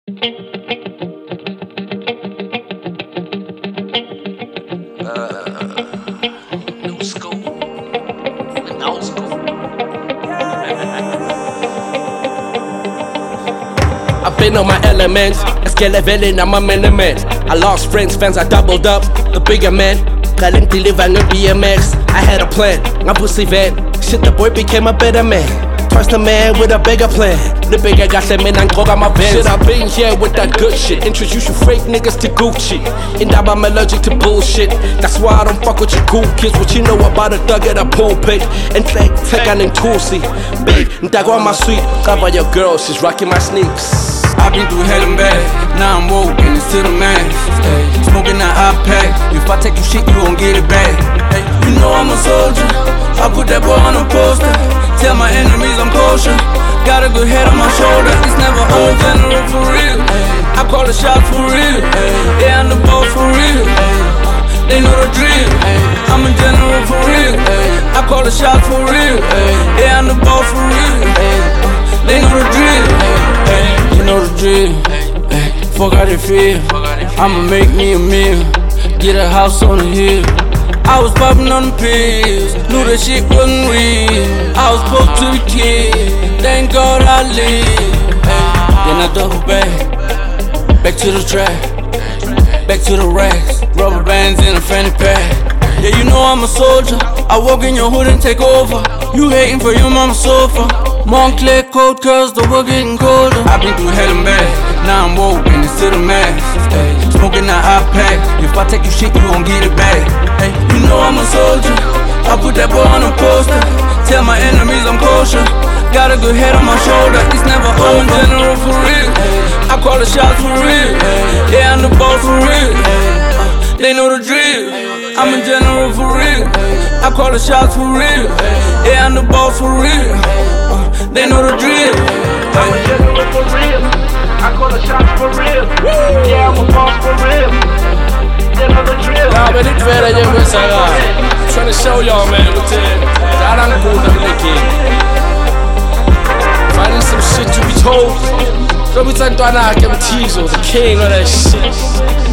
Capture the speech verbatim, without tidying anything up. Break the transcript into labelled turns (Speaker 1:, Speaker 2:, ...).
Speaker 1: I've been on my elements, eskelevele nama-miniments. I lost friends, fans, I doubled up, the bigger man. Galing deliver on B M X, I had a plan, ngabusi van. Shit, the boy became a better man. Trust a man with a bigger plan. The bigger got them in and my bands. Shit, I've been here with that good shit. Introduce you fake niggas to Gucci. And now I'm allergic to bullshit. That's why I don't fuck with you cool kids. What you know about a thug at a pulpit? And take, take on in Tulsi. Big, and that on my suite. Cover your girl, she's rocking my sneaks.
Speaker 2: I've been through hell and back, now I'm woke and it's to the max. Ay, smoking that hot pack, if I take you shit, you gon' get it back. Ay, you know I'm a soldier, I put that boy on a poster. Tell my enemies I'm kosher, got a good head on my shoulder. It's never old general for real, ay, I call the shots for real, ay, yeah, I'm the boss for real, ay, they know the drill, ay, I'm a general for real, ay, I call the shots for real, ay, yeah, I'm the boss for real, ay, they know the drill, ay, you know the drill, ay, fuck how they feel, I'ma make me a meal, get a house on the hill. I was popping on the pills, knew that shit wasn't real. I was supposed to be kid, thank God I live. Then I double back, back to the track, back to the racks, rubber bands in a fanny pack. Yeah, you know I'm a soldier, I walk in your hood and take over. You hating for your mama's sofa. Montclair cold curls, the world getting colder. I've been through hell and back, now I'm woke and it's to the max. Ay, smoking that hot pack, if I take you shit, you gon' get it back. Ay, you know I'm a soldier, I put that boy on a poster. Tell my enemies I'm kosher, got a good head on my shoulder. It's never over, general for real. Ay, I call the shots for real, ay, yeah, I'm the boss for real. Ay, they know the drill, I'm a general for real. Ay, I call the shots for real, ay, yeah, I'm the boss for real. They know the drill.
Speaker 3: I'm a general for real. I call the shots for real. Yeah, I'm a boss for real. They know the drill.
Speaker 1: Nah, men inte vara jag vill säga. Trying to show y'all, man, what the Darang Buddha licking. Finding some shit to be told. Don't be talking about the king of that shit.